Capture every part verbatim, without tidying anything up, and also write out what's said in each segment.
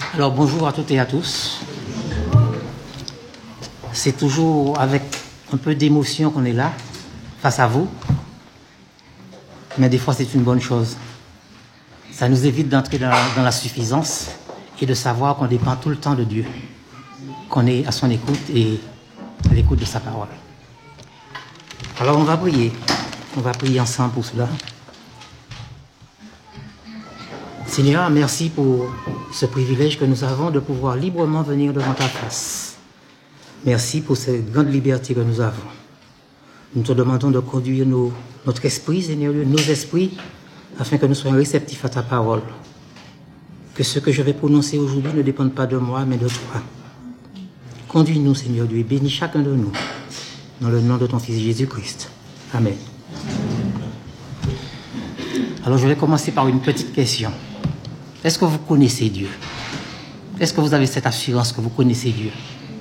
Alors bonjour à toutes et à tous. C'est toujours avec un peu d'émotion qu'on est là, face à vous. Mais des fois c'est une bonne chose. Ça nous évite d'entrer dans, dans la suffisance et de savoir qu'on dépend tout le temps de Dieu. Qu'on est à son écoute et à l'écoute de sa parole. Alors on va prier. On va prier ensemble pour cela. Seigneur, merci pour ce privilège que nous avons de pouvoir librement venir devant ta face. Merci pour cette grande liberté que nous avons. Nous te demandons de conduire nos, notre esprit, Seigneur, nos esprits, afin que nous soyons réceptifs à ta parole. Que ce que je vais prononcer aujourd'hui ne dépende pas de moi, mais de toi. Conduis-nous, Seigneur Dieu, et bénis chacun de nous. Dans le nom de ton Fils Jésus-Christ. Amen. Alors je vais commencer par une petite question. Est-ce que vous connaissez Dieu? Est-ce que vous avez cette assurance que vous connaissez Dieu?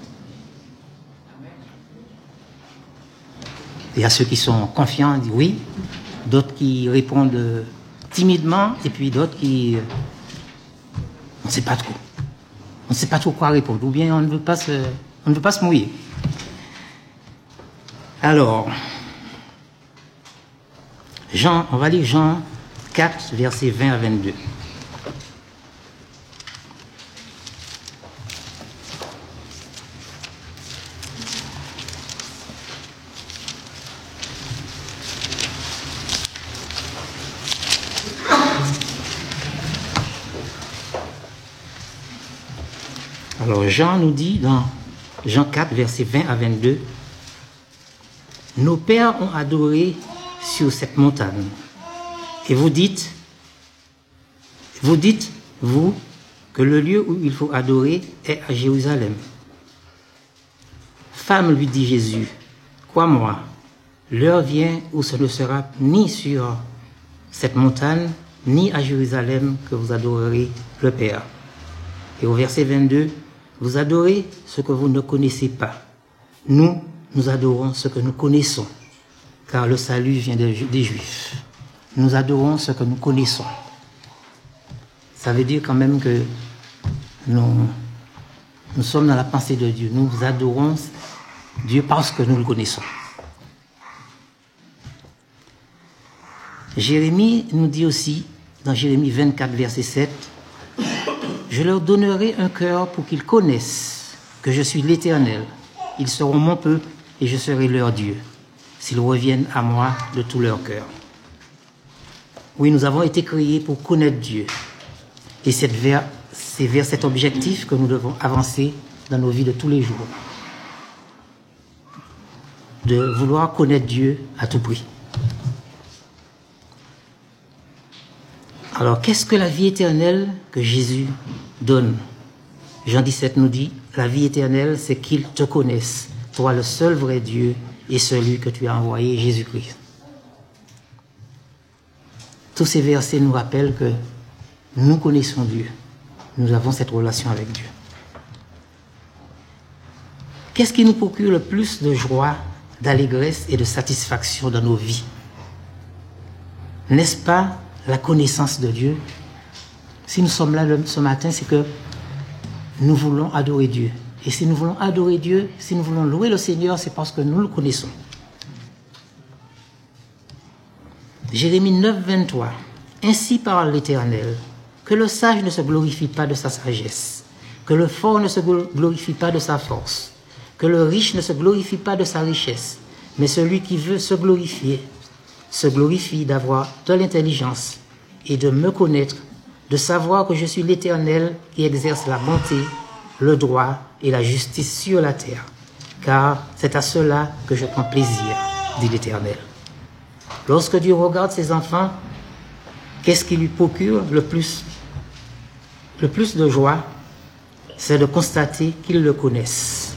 Il y a ceux qui sont confiants, disent oui, d'autres qui répondent timidement, et puis d'autres qui... On ne sait pas trop. On ne sait pas trop quoi répondre, ou bien on ne veut pas se, on ne veut pas se mouiller. Alors, Jean, on va lire Jean quatre, versets vingt à vingt-deux. Alors Jean nous dit dans Jean quatre, versets vingt à vingt-deux, « Nos pères ont adoré sur cette montagne. Et vous dites, vous dites, vous, que le lieu où il faut adorer est à Jérusalem. » Femme, lui dit Jésus, crois-moi, l'heure vient où ce ne sera ni sur cette montagne, ni à Jérusalem que vous adorerez le Père. Et au verset vingt-deux, vous adorez ce que vous ne connaissez pas. Nous, nous adorons ce que nous connaissons, car le salut vient des, des Juifs. Nous adorons ce que nous connaissons. Ça veut dire quand même que nous, nous sommes dans la pensée de Dieu. Nous adorons Dieu parce que nous le connaissons. Jérémie nous dit aussi, dans Jérémie vingt-quatre, verset sept, « Je leur donnerai un cœur pour qu'ils connaissent que je suis l'Éternel. Ils seront mon peuple et je serai leur Dieu, s'ils reviennent à moi de tout leur cœur. » Oui, nous avons été créés pour connaître Dieu. Et c'est vers, c'est vers cet objectif que nous devons avancer dans nos vies de tous les jours. De vouloir connaître Dieu à tout prix. Alors, qu'est-ce que la vie éternelle que Jésus donne? Jean dix-sept nous dit, la vie éternelle, c'est qu'ils te connaissent, toi le seul vrai Dieu et celui que tu as envoyé, Jésus-Christ. Tous ces versets nous rappellent que nous connaissons Dieu. Nous avons cette relation avec Dieu. Qu'est-ce qui nous procure le plus de joie, d'allégresse et de satisfaction dans nos vies? N'est-ce pas la connaissance de Dieu? Si nous sommes là ce matin, c'est que nous voulons adorer Dieu. Et si nous voulons adorer Dieu, si nous voulons louer le Seigneur, c'est parce que nous le connaissons. Jérémie neuf, vingt-trois. « Ainsi parle l'Éternel, que le sage ne se glorifie pas de sa sagesse, que le fort ne se glorifie pas de sa force, que le riche ne se glorifie pas de sa richesse, mais celui qui veut se glorifier, se glorifie d'avoir de l'intelligence et de me connaître, de savoir que je suis l'Éternel qui exerce la bonté, le droit et la justice sur la terre, car c'est à cela que je prends plaisir, dit l'Éternel. » Lorsque Dieu regarde ses enfants, qu'est-ce qui lui procure le plus, le plus de joie? C'est de constater qu'ils le connaissent.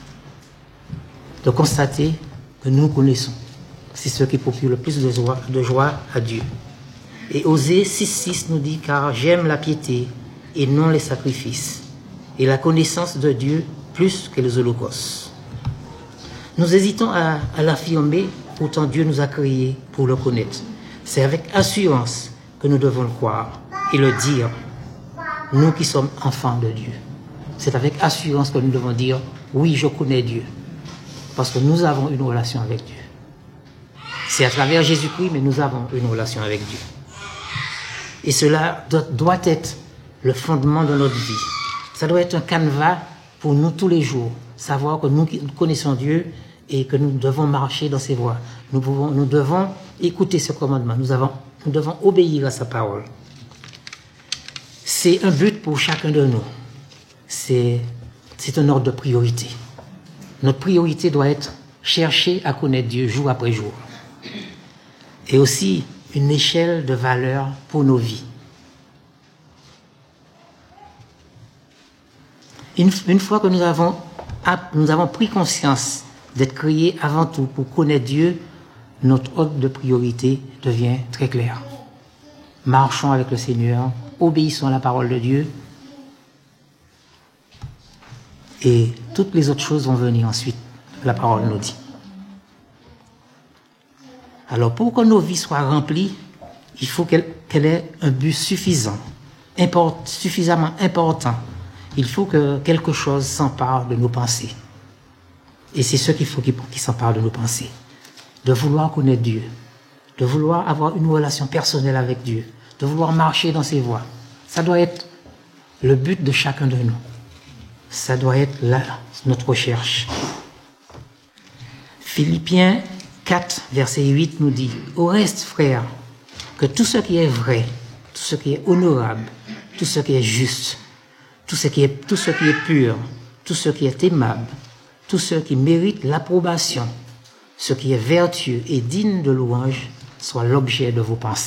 De constater que nous connaissons. C'est ce qui procure le plus de joie, de joie à Dieu. Et Osée six, six nous dit, car j'aime la piété et non les sacrifices, et la connaissance de Dieu plus que les holocaustes. Nous hésitons à, à l'affirmer, pourtant Dieu nous a créés pour le connaître. C'est avec assurance que nous devons le croire et le dire. nous qui sommes enfants de Dieu. C'est avec assurance que nous devons dire, oui, je connais Dieu. Parce que nous avons une relation avec Dieu. C'est à travers Jésus-Christ, mais nous avons une relation avec Dieu. Et cela doit être le fondement de notre vie. Ça doit être un canevas pour nous tous les jours. Savoir que nous connaissons Dieu et que nous devons marcher dans ses voies. Nous, pouvons, nous devons écouter ses commandements. Nous, avons, nous devons obéir à sa parole. C'est un but pour chacun de nous. C'est, c'est un ordre de priorité. Notre priorité doit être chercher à connaître Dieu jour après jour. Et aussi une échelle de valeur pour nos vies. Une, une fois que nous avons, nous avons pris conscience d'être créés avant tout pour connaître Dieu, notre ordre de priorité devient très clair. Marchons avec le Seigneur, obéissons à la parole de Dieu, et toutes les autres choses vont venir ensuite, la parole nous dit. Alors, pour que nos vies soient remplies, il faut qu'elle, qu'elle ait un but suffisant, import, suffisamment important. Il faut que quelque chose s'empare de nos pensées. Et c'est ce qu'il faut qu'il, qu'il s'empare de nos pensées. De vouloir connaître Dieu, de vouloir avoir une relation personnelle avec Dieu, de vouloir marcher dans ses voies. Ça doit être le but de chacun de nous. Ça doit être là, notre recherche. Philippiens quatre, verset huit nous dit, « Au reste, frères, que tout ce qui est vrai, tout ce qui est honorable, tout ce qui est juste, tout ce qui est, tout ce qui est pur, tout ce qui est aimable, tout ce qui mérite l'approbation, ce qui est vertueux et digne de louange, soit l'objet de vos pensées. »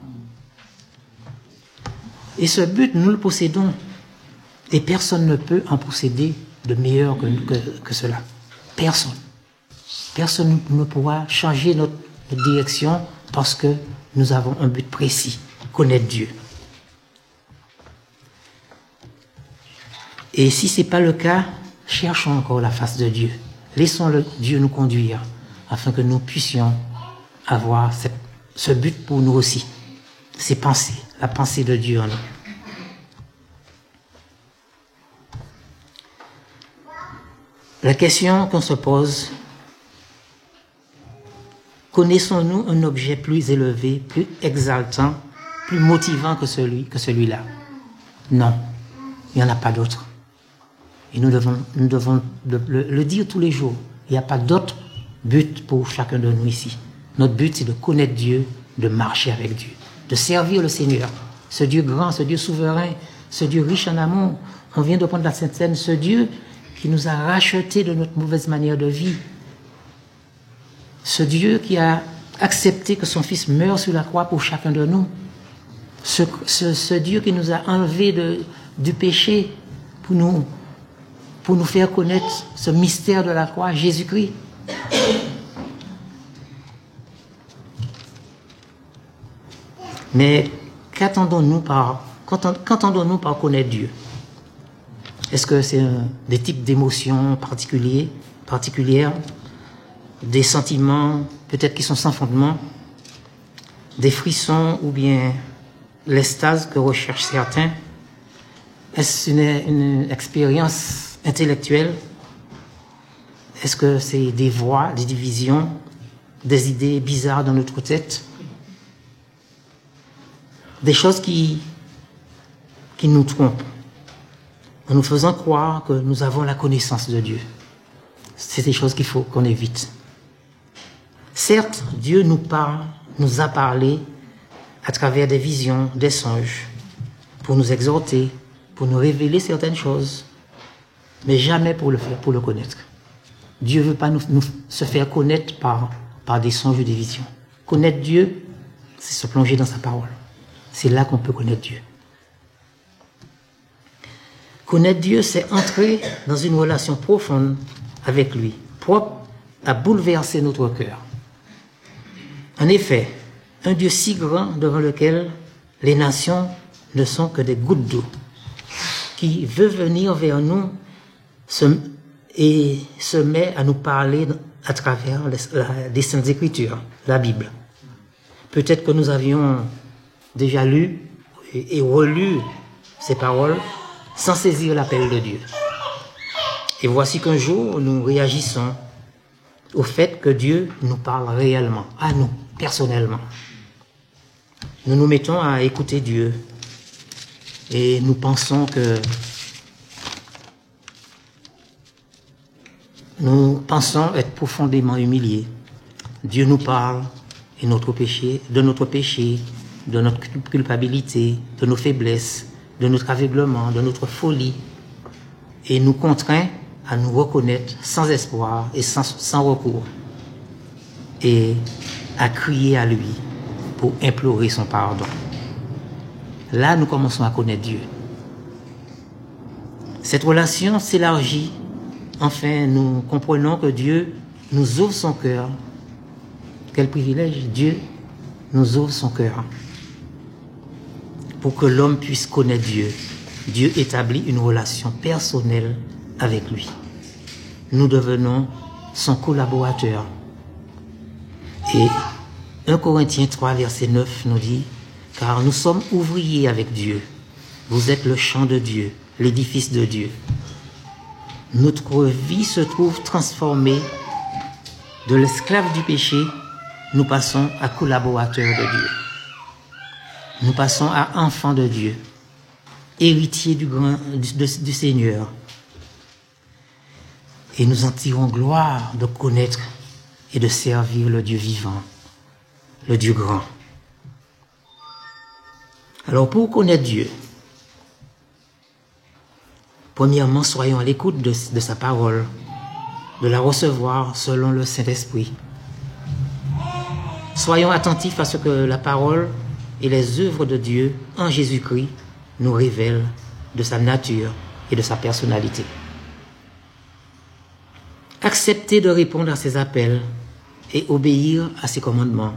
Et ce but, nous le possédons. Et personne ne peut en posséder de meilleur que, que, que cela. Personne. Personne ne pourra changer notre, notre direction parce que nous avons un but précis, connaître Dieu. Et si ce n'est pas le cas, cherchons encore la face de Dieu. Laissons le Dieu nous conduire afin que nous puissions avoir cette, ce but pour nous aussi. Ces pensées, la pensée de Dieu en nous. La question qu'on se pose, connaissons-nous un objet plus élevé, plus exaltant, plus motivant que celui, que celui-là? Non, il n'y en a pas d'autre. Et nous devons, nous devons le, le, le dire tous les jours. Il n'y a pas d'autre but pour chacun de nous ici. Notre but, c'est de connaître Dieu, de marcher avec Dieu, de servir le Seigneur. Ce Dieu grand, ce Dieu souverain, ce Dieu riche en amour. On vient de prendre la Sainte Seine, ce Dieu qui nous a rachetés de notre mauvaise manière de vie. Ce Dieu qui a accepté que son Fils meure sur la croix pour chacun de nous. Ce, ce, ce Dieu qui nous a enlevés de, du péché pour nous, pour nous faire connaître ce mystère de la croix, Jésus-Christ. Mais qu'attendons-nous par, qu'entendons-nous par connaître Dieu? Est-ce que c'est un, des types d'émotions particuliers, particulières, des sentiments peut-être qui sont sans fondement, des frissons ou bien l'extase que recherchent certains? Est-ce une, une expérience intellectuelle? Est-ce que c'est des voix, des divisions, des idées bizarres dans notre tête? Des choses qui, qui nous trompent, en nous faisant croire que nous avons la connaissance de Dieu. C'est des choses qu'il faut qu'on évite. Certes, Dieu nous parle, nous a parlé à travers des visions, des songes, pour nous exhorter, pour nous révéler certaines choses, mais jamais pour le faire, pour le connaître. Dieu ne veut pas nous, nous se faire connaître par, par des songes ou des visions. Connaître Dieu, c'est se plonger dans sa parole. C'est là qu'on peut connaître Dieu. Connaître Dieu, c'est entrer dans une relation profonde avec lui, propre à bouleverser notre cœur. En effet, un Dieu si grand devant lequel les nations ne sont que des gouttes d'eau, qui veut venir vers nous se, et se met à nous parler à travers les, la, les Saintes Écritures, la Bible. Peut-être que nous avions déjà lu et, et relu ces paroles sans saisir l'appel de Dieu. Et voici qu'un jour, nous réagissons au fait que Dieu nous parle réellement, à nous, personnellement. Nous nous mettons à écouter Dieu et nous pensons que nous pensons être profondément humiliés. Dieu nous parle et notre péché, de notre péché, de notre culpabilité, de nos faiblesses, de notre aveuglement, de notre folie, et nous contraint à nous reconnaître sans espoir et sans, sans recours, et à crier à lui pour implorer son pardon. Là, nous commençons à connaître Dieu. Cette relation s'élargit. Enfin, nous comprenons que Dieu nous ouvre son cœur. Quel privilège! Dieu nous ouvre son cœur pour que l'homme puisse connaître Dieu. Dieu établit une relation personnelle avec lui. Nous devenons son collaborateur. Et un Corinthiens trois, verset neuf nous dit, « Car nous sommes ouvriers avec Dieu. Vous êtes le champ de Dieu, l'édifice de Dieu. » Notre vie se trouve transformée de l'esclave du péché, nous passons à collaborateur de Dieu. Nous passons à enfant de Dieu, héritier du, grand, du, du Seigneur. Et nous en tirons gloire de connaître et de servir le Dieu vivant, le Dieu grand. Alors pour connaître Dieu, premièrement, soyons à l'écoute de, de sa parole, de la recevoir selon le Saint-Esprit. Soyons attentifs à ce que la parole et les œuvres de Dieu en Jésus-Christ nous révèlent de sa nature et de sa personnalité. Accepter de répondre à ses appels et obéir à ses commandements.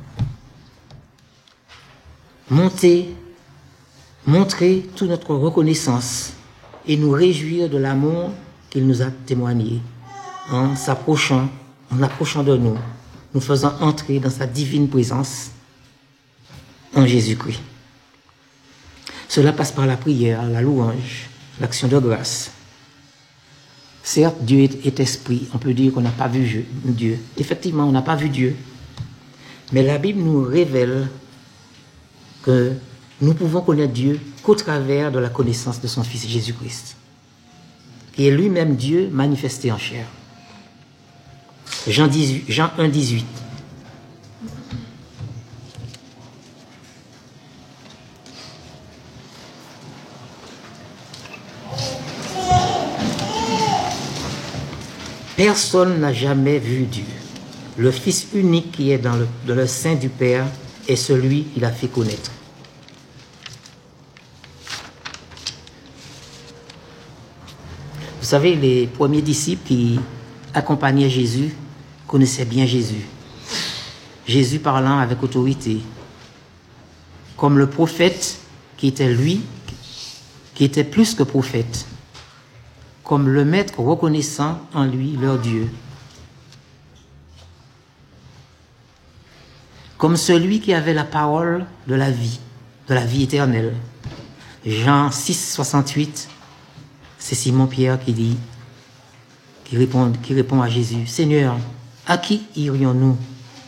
Monter, montrer toute notre reconnaissance et nous réjouir de l'amour qu'il nous a témoigné en s'approchant, en approchant de nous, nous faisant entrer dans sa divine présence en Jésus-Christ. Cela passe par la prière, la louange, l'action de grâce. Certes, Dieu est, est esprit, on peut dire qu'on n'a pas vu Dieu. Effectivement, on n'a pas vu Dieu. Mais la Bible nous révèle que nous pouvons connaître Dieu qu'au travers de la connaissance de son Fils Jésus-Christ, qui est lui-même Dieu manifesté en chair. Jean, dix-huit, Jean un, dix-huit. Personne n'a jamais vu Dieu. Le Fils unique qui est dans le, dans le sein du Père est celui qu'il a fait connaître. Vous savez, les premiers disciples qui accompagnaient Jésus connaissaient bien Jésus. Jésus parlant avec autorité. Comme le prophète qui était lui, qui était plus que prophète. Comme le maître reconnaissant en lui leur Dieu. Comme celui qui avait la parole de la vie, de la vie éternelle. Jean six, soixante-huit, c'est Simon-Pierre qui dit, qui répond, qui répond à Jésus, « Seigneur, à qui irions-nous?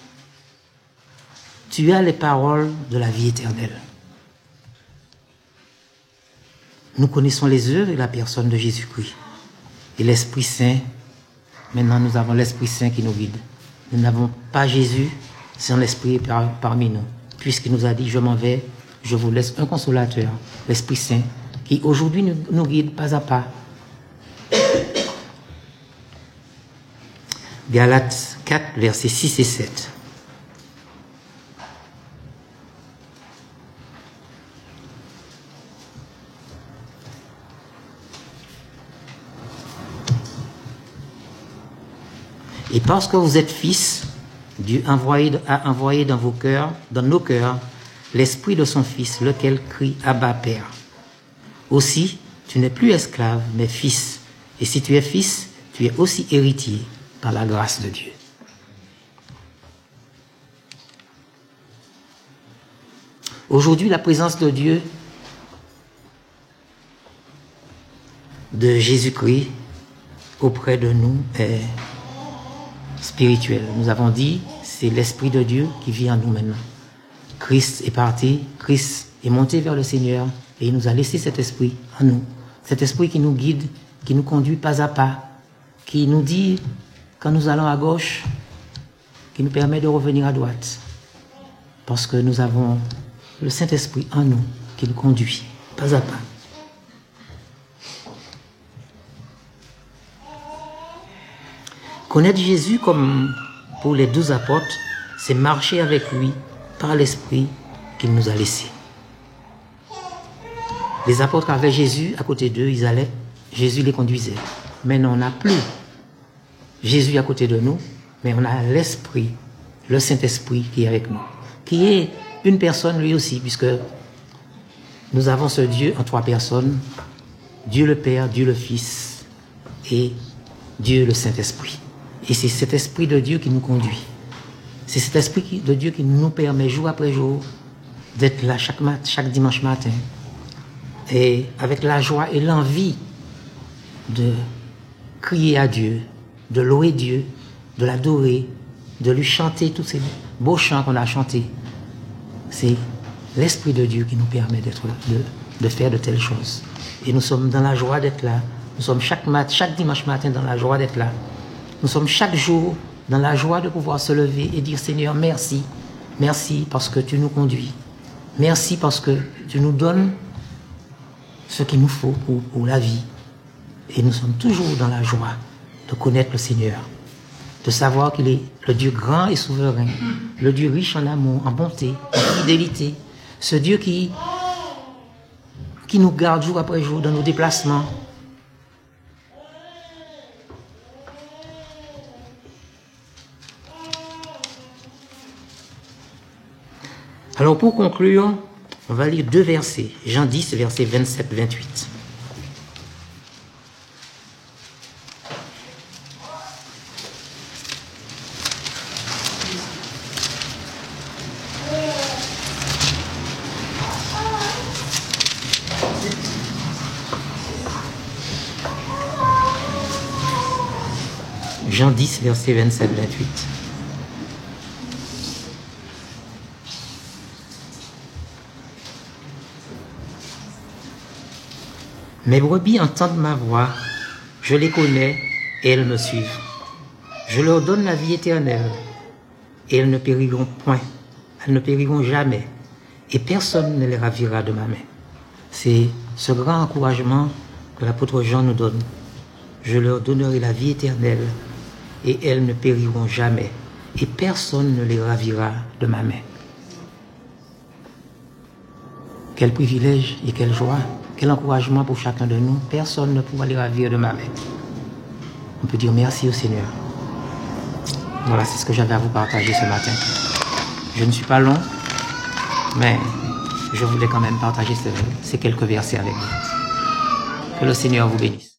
Tu as les paroles de la vie éternelle. » Nous connaissons les œuvres et la personne de Jésus-Christ. Et l'Esprit Saint, maintenant nous avons l'Esprit Saint qui nous guide. Nous n'avons pas Jésus sans l'Esprit par, parmi nous. Puisqu'il nous a dit, je m'en vais, je vous laisse un consolateur, l'Esprit Saint, qui aujourd'hui nous, nous guide pas à pas. Galates quatre, versets six et sept. Et parce que vous êtes fils, Dieu a envoyé, a envoyé dans vos cœurs, dans nos cœurs, l'esprit de son Fils, lequel crie Abba, Père. Aussi, tu n'es plus esclave, mais fils. Et si tu es fils, tu es aussi héritier par la grâce de Dieu. Aujourd'hui, la présence de Dieu de Jésus-Christ auprès de nous est spirituel. Nous avons dit, c'est l'Esprit de Dieu qui vit en nous maintenant. Christ est parti, Christ est monté vers le Seigneur et il nous a laissé cet esprit en nous. Cet esprit qui nous guide, qui nous conduit pas à pas, qui nous dit quand nous allons à gauche, qui nous permet de revenir à droite. Parce que nous avons le Saint-Esprit en nous qui nous conduit pas à pas. Connaître Jésus comme pour les douze apôtres, c'est marcher avec lui par l'Esprit qu'il nous a laissé. Les apôtres avaient Jésus à côté d'eux, ils allaient, Jésus les conduisait. Maintenant, on n'a plus Jésus à côté de nous, mais on a l'Esprit, le Saint-Esprit qui est avec nous, qui est une personne lui aussi, puisque nous avons ce Dieu en trois personnes, Dieu le Père, Dieu le Fils et Dieu le Saint-Esprit. Et c'est cet Esprit de Dieu qui nous conduit. C'est cet Esprit de Dieu qui nous permet jour après jour d'être là chaque, mat chaque dimanche matin et avec la joie et l'envie de crier à Dieu, de louer Dieu, de l'adorer, de lui chanter tous ces beaux chants qu'on a chantés. C'est l'Esprit de Dieu qui nous permet d'être, de, de faire de telles choses. Et nous sommes dans la joie d'être là. Nous sommes chaque, mat chaque dimanche matin dans la joie d'être là. Nous sommes chaque jour dans la joie de pouvoir se lever et dire Seigneur, merci. Merci parce que tu nous conduis. Merci parce que tu nous donnes ce qu'il nous faut pour, pour la vie. Et nous sommes toujours dans la joie de connaître le Seigneur, de savoir qu'il est le Dieu grand et souverain, le Dieu riche en amour, en bonté, en fidélité, ce Dieu qui, qui nous garde jour après jour dans nos déplacements. Alors pour conclure, on va lire deux versets. Jean dix, versets vingt-sept vingt-huit. Jean dix, versets vingt-sept vingt-huit. Mes brebis entendent ma voix, je les connais et elles me suivent. Je leur donne la vie éternelle et elles ne périront point, elles ne périront jamais et personne ne les ravira de ma main. C'est ce grand encouragement que l'apôtre Jean nous donne. Je leur donnerai la vie éternelle et elles ne périront jamais et personne ne les ravira de ma main. Quel privilège et quelle joie, quel encouragement pour chacun de nous. Personne ne pourra les ravir de ma main. On peut dire merci au Seigneur. Voilà, c'est ce que j'avais à vous partager ce matin. Je ne suis pas long, mais je voulais quand même partager ces, ces quelques versets avec vous. Que le Seigneur vous bénisse.